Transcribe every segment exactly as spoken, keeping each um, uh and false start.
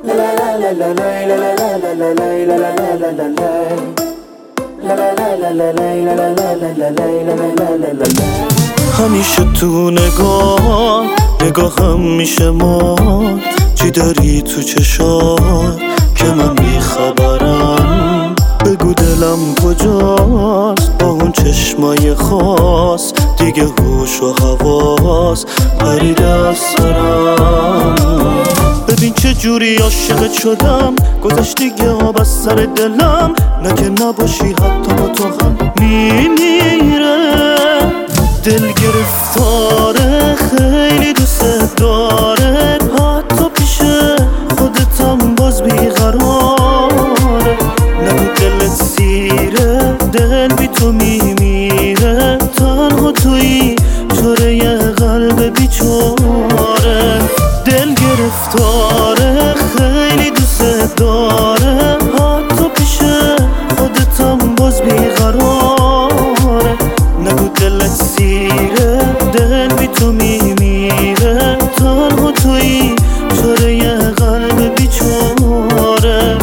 همیشه تو نگاه نگاهم میشه مات، چی داری تو چشات که من بیخبرم؟ بگو دلم کجاست با اون چشمای خاص، دیگه هوش و حواس پریده از سرم. ببین چه جوری عاشقت شدم، گذشت دیگه آب از سر دلم، نه که نباشی حتی با تو هم میمیره. دل گرفتاره خیلی دوست داره، حتی پیش خودتم باز بیقراره. نگو دلت سیره دل بی تو میمیره، تنها تویی چاره یه قلب بیچاره. دل گرفتاره خیلی دوست داره، حتی پیش خودتم باز بیقراره. نگو دلت سیره دل بی تو میمیره، تنها تویی چاره یه قلب بیچاره.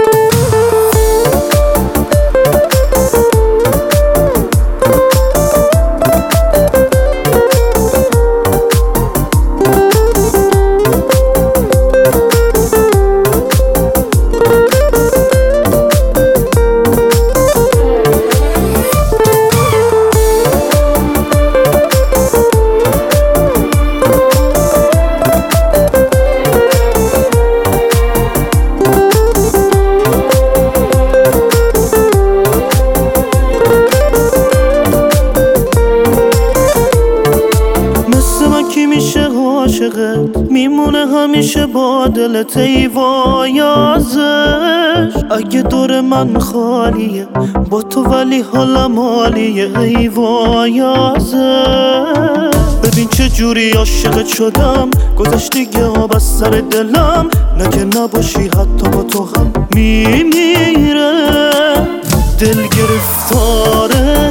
میمونه همیشه با دلت ای وای ازش. اگه دور من خالیه با تو ولی حالم عالیه ای وای ازش. ببین چه جوری عاشقت شدم، گذشت دیگه آب از سر دلم، نه که نباشی حتی با تو هم میمیره. دل گرفتاره